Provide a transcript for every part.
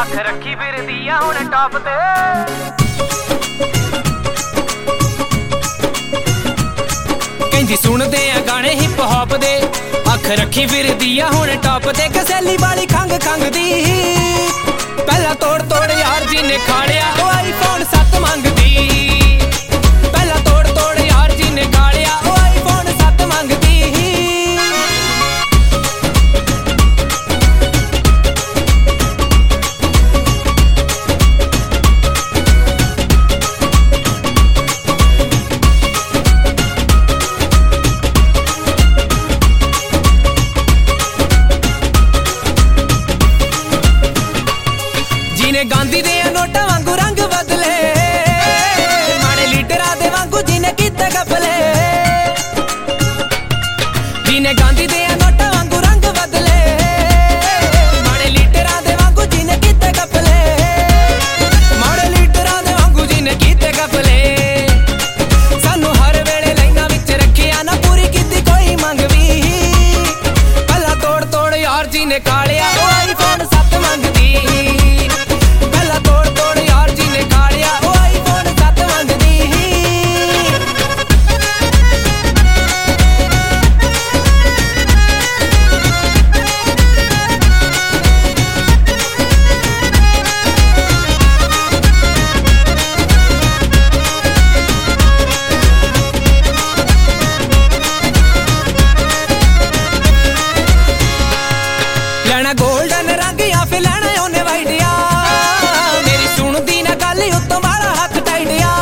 ਅੱਖ ਰੱਖੀ ਫਿਰਦੀ ਆ ਹੁਣ ਟਾਪ ਤੇ ਕਹਿੰਦੀ ਸੁਣਦੇ ਆ ਗਾਣੇ ਹਿਪ ਹੌਪ ਦੇ ਅੱਖ ਰੱਖੀ ਫਿਰਦੀ ਆ ਹੁਣ ਟਾਪ ਤੇ ਕਸੈਲੀ ਵਾਲੀ ਖੰਗ ਖੰਗ ਦੀ ਪਹਿਲਾਂ ਤੋੜ ਤੋੜ ਯਾਰ ਜੀ ਨੇ ਖਾੜਿਆ ਉਹ ਆਈਫੋਨ 7 ਮੰਗਦੀ ਪਹਿਲਾਂ ਤੋੜ ਤੋੜ ਯਾਰ ਜੀ ਨੇ ਖਾੜਿਆ ਉਹ ਆਈਫੋਨ 7 ਮੰਗਦੀ ਗਾਂਧੀ ਦੇ ਨੋਟਾਂ ਵਾਂਗੂ ਰੰਗ ਬਦਲੇ ਮਾੜੇ ਲੀਡਰਾਂ ਦੇ ਵਾਂਗੂ ਜਿਹਨੇ ਕੀਤੇ ਗਫਲੇ ਜਿਹਨੇ ਗਾਂਧੀ ਦੇ ਨੋਟਾਂ ਵਾਂਗੂ ਰੰਗ ਬਦਲੇ ਮਾੜੇ ਲੀਡਰਾਂ ਦੇ ਵਾਂਗੂ ਜਿਹਨੇ ਕੀਤੇ ਗਫਲੇ ਮਾੜੇ ਲੀਡਰਾਂ ਦੇ ਵਾਂਗੂ ਜਿਹਨੇ ਕੀਤੇ ਗਫਲੇ ਸਾਨੂੰ ਹਰ ਵੇਲੇ ਲਾਈਨਾਂ ਵਿੱਚ ਰੱਖਿਆ ਨਾ ਪੂਰੀ ਕੀਤੀ ਕੋਈ ਮੰਗ ਵੀ ਪਹਿਲਾਂ ਤੋੜ ਤੋੜ ਯਾਰ ਜੀ ਨੇ ਕਾਲਿਆ ਉਹ ਆਈਫੋਨ 7 ਮੰਗਦੀ ਗੋਲਡਨ ਰੰਗ ਜਾਂ ਫਿਰ ਲੈਣਾ ਉਹਨੇ ਵਾਈਡਿਆ ਮੇਰੀ ਸੁਣਦੀ ਨਾ ਗੱਲ ਉੱਤੋਂ ਵਾਲਾ ਹੱਥ ਟਾਈਡਿਆ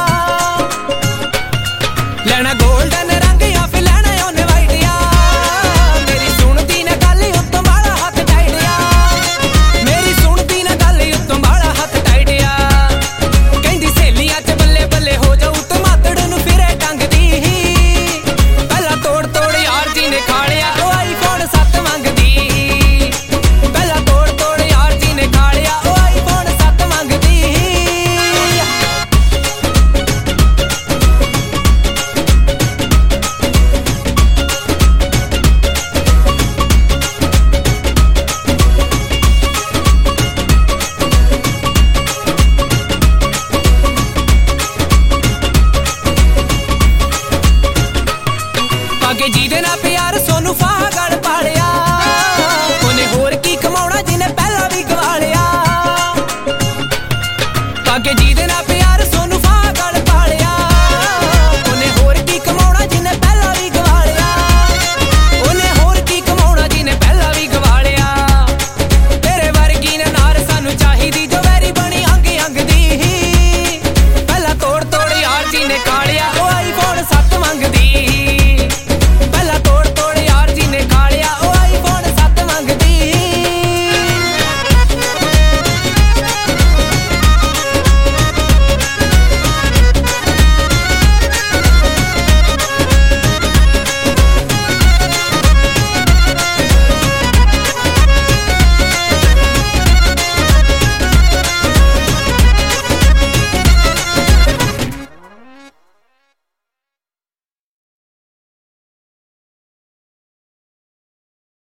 ਲੈਣਾ ਗੋਲਡਨ ਰੰਗ ਜਾਂ ਫਿਰ ਲੈਣਾ ਉਹਨੇ ਵਾਈਡਿਆ ਮੇਰੀ ਸੁਣਦੀ ਨਾ ਗੱਲ ਉੱਤੋਂ ਵਾਲਾ ਹੱਥ ਟਾਈਡਿਆ ਮੇਰੀ ਸੁਣਦੀ ਨਾ ਗੱਲ ਉੱਤੋਂ ਵਾਲਾ ਹੱਥ ਟਾਈਡਿਆ ਕਹਿੰਦੀ ਸਹੇਲੀਆਂ 'ਚ ਬੱਲੇ ਬੱਲੇ ਹੋ ਜਾਊ ਤੇ ਮਾਤੜ ਨੂੰ ਫਿਰੇ ਟੰਗਦੀ ਪਹਿਲਾਂ ਤੋੜ ਤੋੜ ਯਾਰ ਜੀ ਨੇ ਖਾੜਿਆ ਉਹ ਆਈਫੋਨ 7 ਮੰਗਦੀ ਜਿਹਦੇ ਨਾਲ ਪਿਆਰ ਸੋਨੂੰ ਫਾਹ ਗੜ ਪਾਲਿਆ ਉਹਨੇ ਹੋਰ ਕੀ ਕਮਾਉਣਾ ਜਿਹਨੇ ਪਹਿਲਾਂ ਵੀ ਗਵਾ ਲਿਆ ਅੱਗੇ ਜਿਹਦੇ ਨਾਲ ਪਿਆਰ